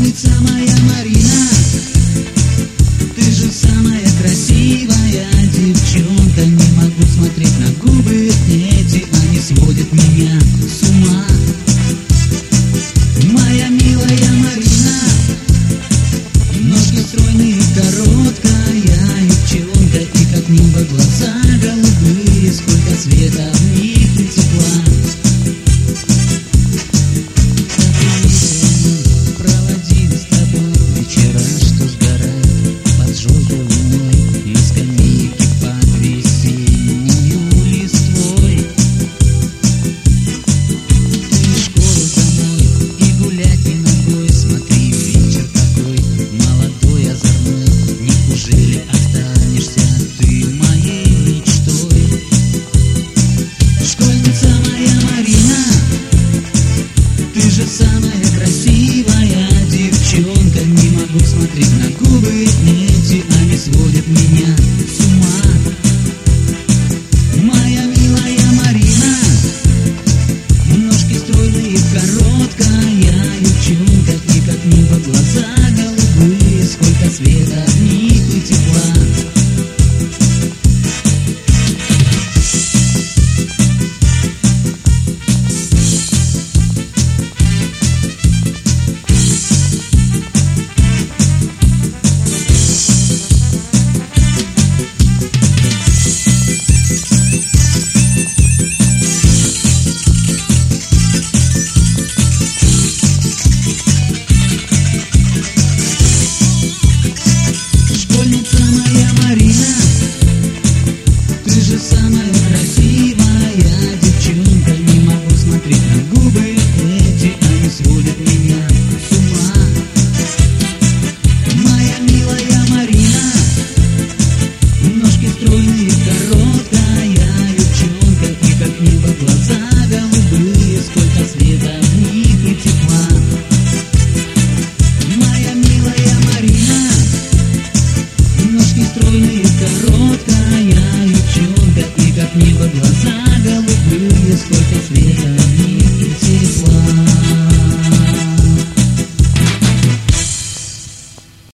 Школьница моя Марина, ты же самая красивая девчонка. Не могу смотреть на губы эти, они сводят меня с ума. Моя милая Марина, ножки стройные, короткая девчонка, и как небо глаза голубые, сколько света в них и тепла. Проводили с тобой вечера, что сгорают под желтой луной, на скамейке под весеннюю листвой. В школу домой и гулять не ногой, смотри, вечер такой молодой, озорной. Неужели останешься ты моей мечтой? Школьница моя Марина, ты же самая красивая девчонка. Не могу смотреть на губы эти, они сводят меня с ума. Моя милая Марина, ножки стройные, короткая девчонка, и как небо глаза голубые, сколько света